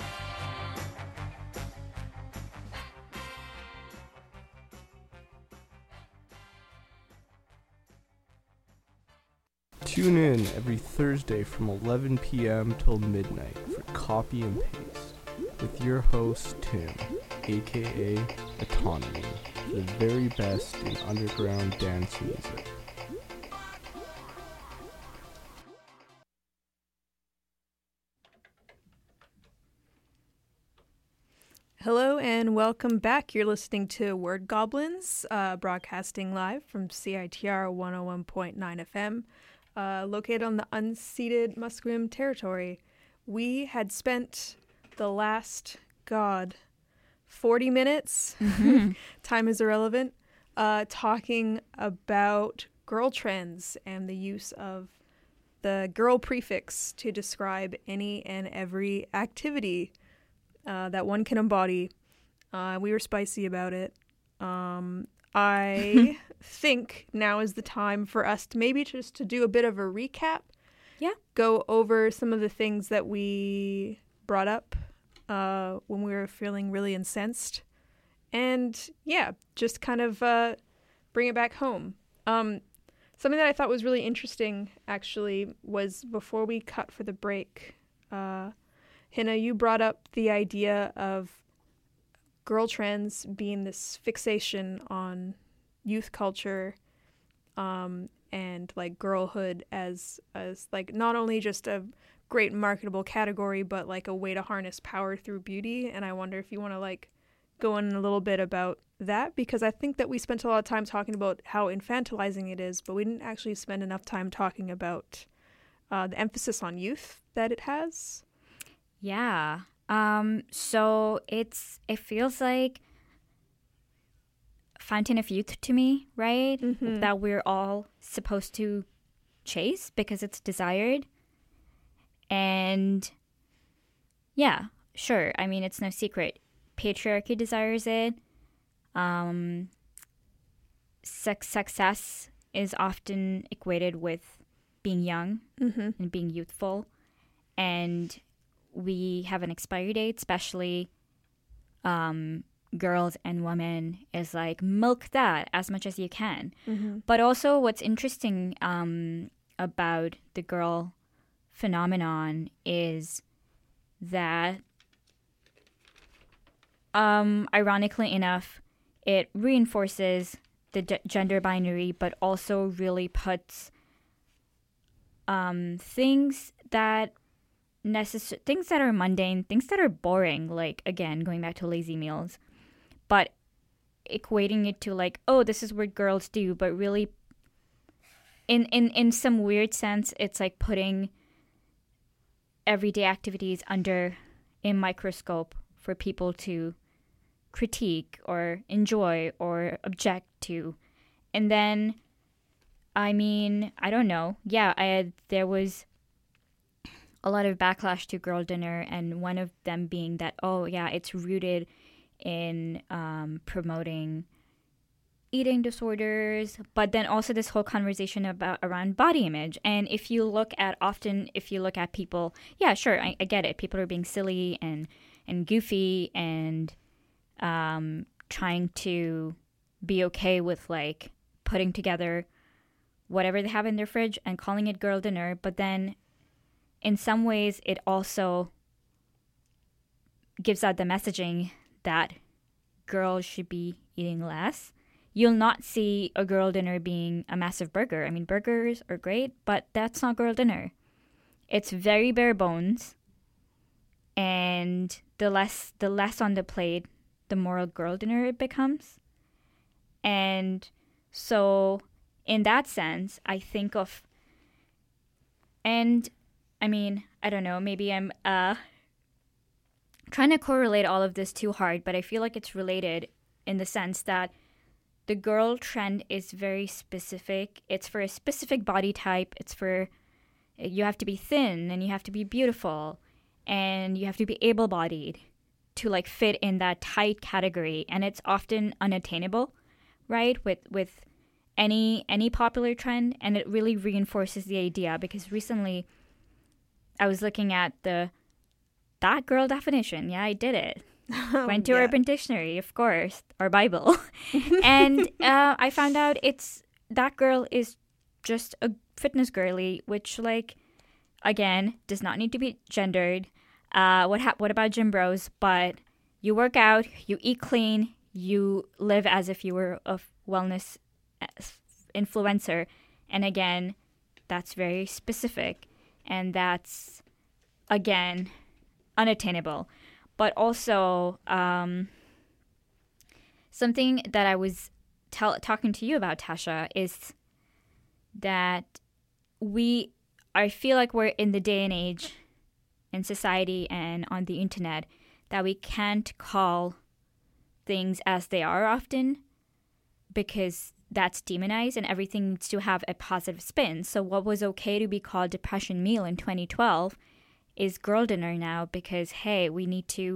Tune in every Thursday from eleven p m till midnight for Copy and Paste with your host Tim, aka Autonomy, the very best in underground dance music. Hello and welcome back. You're listening to Word Goblins, uh, broadcasting live from C I T R one oh one point nine F M, uh, located on the unceded Musqueam territory. We had spent the last, God, forty minutes, Mm-hmm. time is irrelevant, uh, talking about girl trends and the use of the girl prefix to describe any and every activity uh, that one can embody. Uh, we were spicy about it. Um, I think now is the time for us to maybe just to do a bit of a recap. Yeah. Go over some of the things that we brought up uh, when we were feeling really incensed. And yeah, just kind of uh, bring it back home. Um, something that I thought was really interesting, actually, was before we cut for the break, uh, Hina, you brought up the idea of girl trends being this fixation on youth culture um, and like girlhood as as like not only just a great marketable category, but like a way to harness power through beauty. And I wonder if you want to like go in a little bit about that, because I think that we spent a lot of time talking about how infantilizing it is, but we didn't actually spend enough time talking about uh, the emphasis on youth that it has. Yeah. Um, so it's it feels like fountain of youth to me, right? Mhm. That we're all supposed to chase because it's desired. And yeah, sure. I mean, it's no secret. Patriarchy desires it. Um, sex success is often equated with being young Mm-hmm. and being youthful. And we have an expiry date, especially um, girls and women, is like milk that as much as you can. Mm-hmm. But also what's interesting um, about the girl phenomenon is that, um, ironically enough, it reinforces the d- gender binary, but also really puts um, things that necess- things that are mundane, things that are boring, like, again, going back to lazy meals, but equating it to like, oh, this is what girls do, but really in, in, in some weird sense, it's like putting everyday activities under a microscope for people to critique or enjoy or object to. And then, I mean, I don't know. Yeah, I had, there was a lot of backlash to Girl Dinner, and one of them being that, oh, yeah, it's rooted in um, promoting eating disorders, but then also this whole conversation about around body image. And if you look at often, if you look at people, yeah, sure, I, I get it. People are being silly and, and goofy and um, trying to be okay with like putting together whatever they have in their fridge and calling it Girl Dinner. But then in some ways, it also gives out the messaging that girls should be eating less. You'll not see a girl dinner being a massive burger. I mean, burgers are great, but that's not girl dinner. It's very bare bones, and the less the less on the plate, the more a girl dinner it becomes. And so, in that sense, I think of, and I mean, I don't know, maybe I'm uh, trying to correlate all of this too hard, but I feel like it's related in the sense that the girl trend is very specific. It's for a specific body type. It's for, you have to be thin and you have to be beautiful and you have to be able-bodied to like fit in that tight category. And it's often unattainable, right? With with any any popular trend, and it really reinforces the idea, because recently I was looking at the that girl definition. Yeah, I did it. Went to Yeah. Urban Dictionary, of course, or Bible. And uh, I found out it's that girl is just a fitness girly, which, like, again, does not need to be gendered. Uh, what ha- what about gym bros? But you work out, you eat clean, you live as if you were a wellness influencer. And again, that's very specific. And that's, again, unattainable. But also, um, something that I was tell- talking to you about, Tasha, is that we, I feel like we're in the day and age in society and on the internet that we can't call things as they are often, because that's demonized and everything needs to have a positive spin. So what was okay to be called Depression Meal in twenty twelve is Girl Dinner now, because, hey, we need to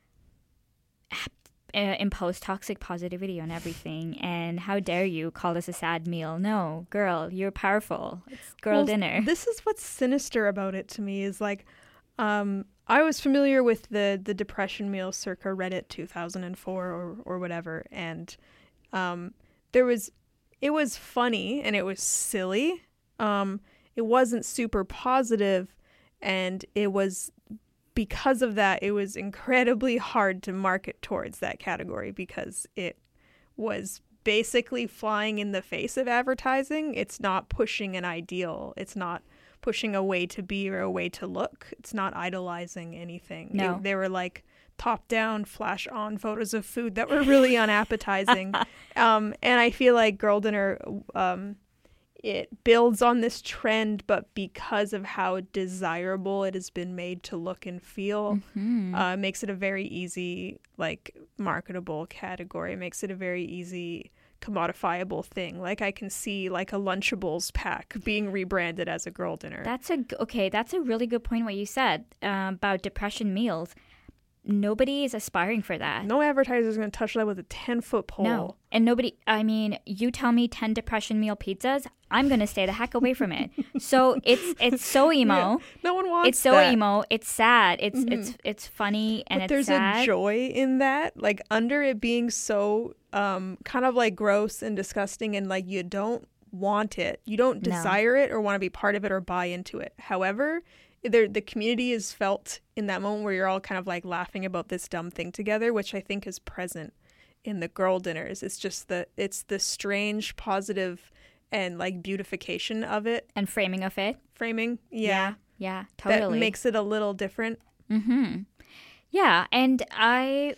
uh, impose toxic positivity on everything. And how dare you call this a sad meal? No, girl, you're powerful. It's Girl Well, Dinner. This is what's sinister about it to me is like, um, I was familiar with the, the Depression Meal circa Reddit two thousand four or, or whatever. And um, there was, it was funny and it was silly. Um, it wasn't super positive, and it was, because of that, it was incredibly hard to market towards that category because it was basically flying in the face of advertising. It's not pushing an ideal. It's not pushing a way to be or a way to look. It's not idolizing anything. No. It- they were like top-down, flash-on photos of food that were really unappetizing. um, and I feel like Girl Dinner, um, it builds on this trend, but because of how desirable it has been made to look and feel, Mhm. uh, makes it a very easy, like, marketable category. It makes it a very easy commodifiable thing. Like, I can see like a Lunchables pack being rebranded as a Girl Dinner. That's a, g- okay, that's a really good point what you said uh, about depression meals. Nobody is aspiring for that. No advertiser's going to touch that with a ten-foot pole. No. And nobody, I mean, you tell me ten depression meal pizzas, I'm going to stay the heck away from it. So it's it's so emo. Yeah, no one wants It's so that. emo. It's sad. It's Mhm. it's it's funny and But it's there's sad. a joy in that, like under it being so um kind of like gross and disgusting, and like you don't want it, you don't No. desire it or want to be part of it or buy into it. However, there the community is felt in that moment where you're all kind of like laughing about this dumb thing together, which I think is present in the Girl Dinners. It's just the it's the strange positive and like beautification of it, And framing of it. framing. Yeah, Yeah, that totally. makes it a little different. Mm-hmm. Yeah, and I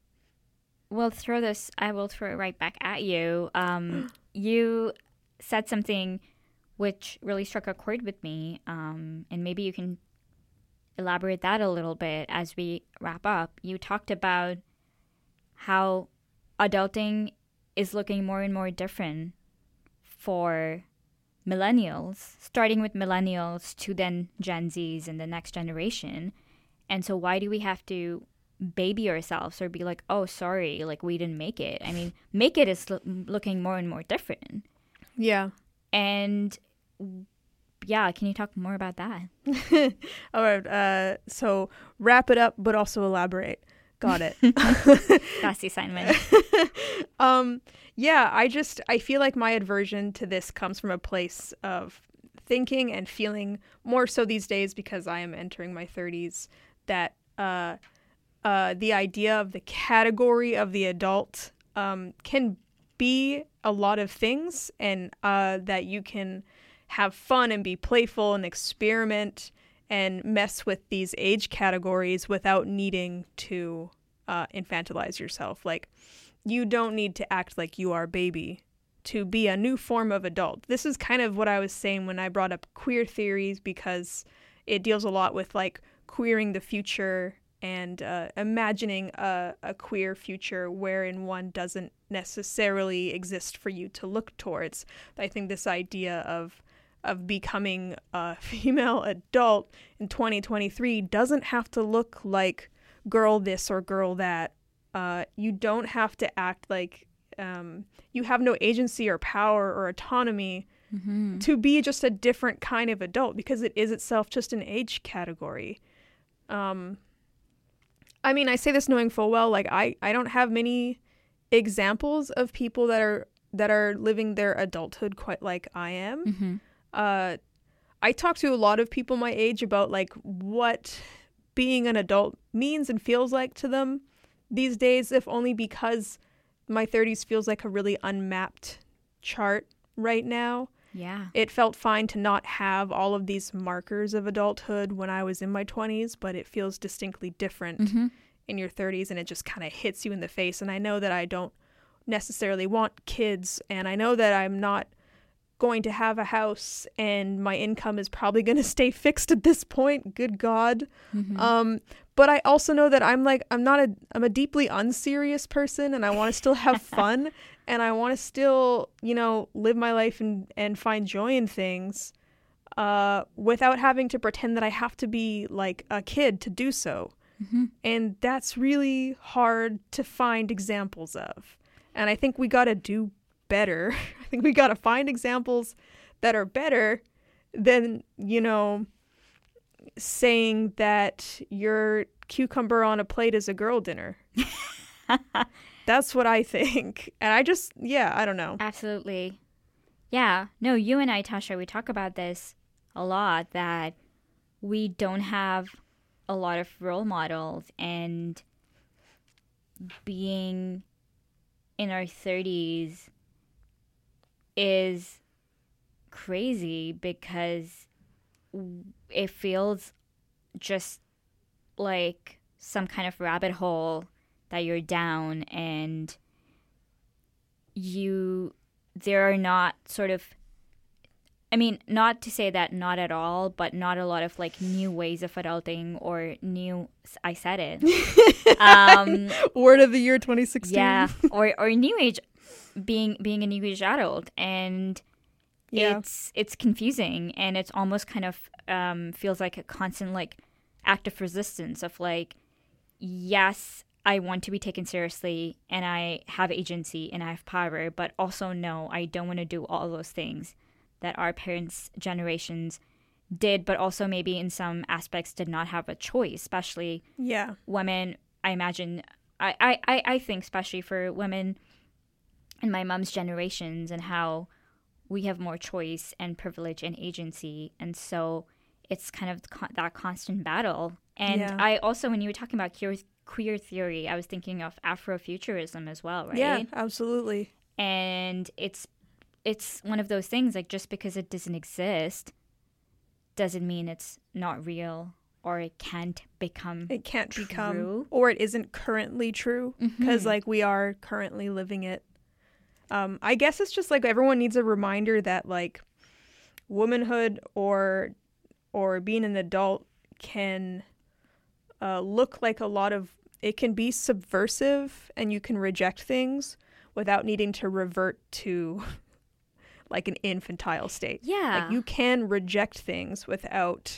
will throw this, I will throw it right back at you. Um, you said something which really struck a chord with me, um, and maybe you can elaborate that a little bit as we wrap up. You talked about how adulting is looking more and more different for millennials, starting with millennials to then Gen Zs and the next generation. And so why do we have to baby ourselves or be like, oh, sorry, like we didn't make it? I mean, make it is lo- looking more and more different. Yeah. And yeah, can you talk more about that? All right. Uh, so wrap it up, but also elaborate. Got it. That's the assignment. um, yeah, I just, I feel like my aversion to this comes from a place of thinking and feeling more so these days, because I am entering my thirties, that uh, uh, the idea of the category of the adult um, can be a lot of things, and uh, that you can have fun and be playful and experiment and mess with these age categories without needing to uh, infantilize yourself. Like, you don't need to act like you are a baby to be a new form of adult. This is kind of what I was saying when I brought up queer theories, because it deals a lot with like queering the future and uh, imagining a, a queer future wherein one doesn't necessarily exist for you to look towards. I think this idea of of becoming a female adult in twenty twenty-three doesn't have to look like girl this or girl that. Uh, you don't have to act like um, you have no agency or power or autonomy Mm-hmm. to be just a different kind of adult, because it is itself just an age category. Um, I mean, I say this knowing full well, like I, I don't have many examples of people that are that are living their adulthood quite like I am. Mm-hmm. Uh, I talk to a lot of people my age about like what being an adult means and feels like to them these days, if only because my thirties feels like a really unmapped chart right now. Yeah. It felt fine to not have all of these markers of adulthood when I was in my twenties, but it feels distinctly different Mm-hmm. in your thirties, and it just kind of hits you in the face. And I know that I don't necessarily want kids, and I know that I'm not going to have a house and my income is probably going to stay fixed at this point. Good God. Mhm. Um, but I also know that I'm like, I'm not a, I'm a deeply unserious person, and I want to still have fun, and I want to still, you know, live my life and, and find joy in things, uh, without having to pretend that I have to be like a kid to do so. Mhm. And that's really hard to find examples of. And I think we got to do better. I think we got to find examples that are better than, you know, saying that your cucumber on a plate is a girl dinner. That's what I think. And I just, yeah, I don't know. Absolutely. Yeah. No, you and I, Tasha, we talk about this a lot, that we don't have a lot of role models, and being in our thirties is crazy because it feels just like some kind of rabbit hole that you're down, and you there are not sort of, I mean, not to say that not at all, but not a lot of like new ways of adulting or new, I said it. um, Word of the year twenty sixteen. yeah, or or new age, being being a new age adult, and Yeah. it's it's confusing, and it's almost kind of um, feels like a constant like act of resistance of like, yes, I want to be taken seriously, and I have agency and I have power, but also no, I don't want to do all those things that our parents' generations did, but also maybe in some aspects did not have a choice, especially Yeah. women. I imagine, I, I, I I think especially for women in my mom's generations, and how we have more choice and privilege and agency. And so it's kind of co- that constant battle. And Yeah. I also, when you were talking about queer, queer theory, I was thinking of Afrofuturism as well, right? Yeah, absolutely. And it's it's one of those things, like, just because it doesn't exist doesn't mean it's not real, or it can't become It can't become, true. or it isn't currently true, because Mhm. like we are currently living it. Um, I guess it's just like everyone needs a reminder that like womanhood or or being an adult can uh, look like a lot of, it can be subversive, and you can reject things without needing to revert to like an infantile state. Yeah. Like you can reject things without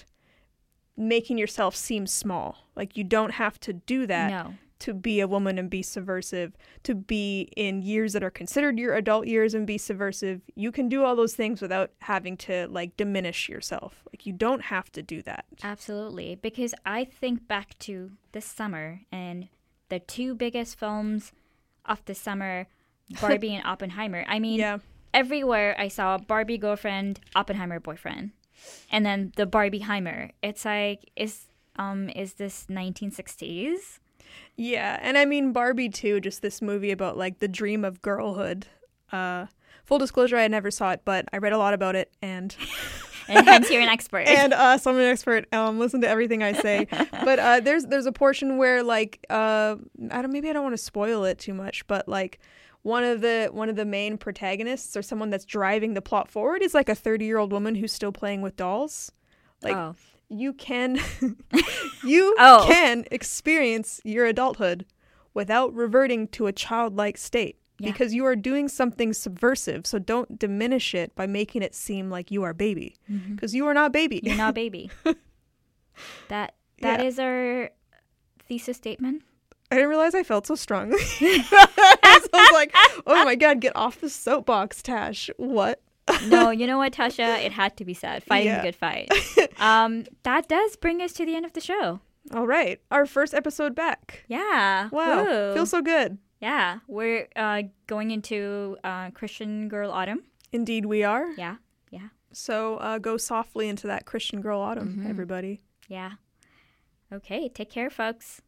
making yourself seem small. Like you don't have to do that No. to be a woman and be subversive, to be in years that are considered your adult years and be subversive. You can do all those things without having to like diminish yourself. Like you don't have to do that. Absolutely. Because I think back to this summer, and the two biggest films of the summer, Barbie and Oppenheimer. I mean, Yeah. everywhere I saw Barbie girlfriend, Oppenheimer boyfriend, and then the Barbieheimer. It's like, is um is this nineteen sixties? Yeah, and I mean Barbie too, just this movie about like the dream of girlhood. Uh full disclosure, I never saw it, but I read a lot about it, and And hence you're an expert. and uh so I'm an expert. Um listen to everything I say. But uh there's there's a portion where like uh I don't maybe I don't want to spoil it too much, but like one of the one of the main protagonists, or someone that's driving the plot forward, is like a thirty-year-old woman who's still playing with dolls. Like oh. you can you Oh. can experience your adulthood without reverting to a childlike state, Yeah. because you are doing something subversive. So don't diminish it by making it seem like you are baby, Mhm. because you are not baby. You're not baby. that that Yeah. is our thesis statement. I didn't realize I felt so strongly. I was like, oh my God, get off the soapbox, Tash. What? No, you know what, Tasha? It had to be said. Fighting Yeah. the good fight. Um, that does bring us to the end of the show. All right. Our first episode back. Yeah. Wow. Woo. Feels so good. Yeah. We're uh, going into uh, Christian Girl Autumn. Indeed, we are. Yeah. Yeah. So uh, go softly into that Christian Girl Autumn, Mhm. everybody. Yeah. Okay. Take care, folks.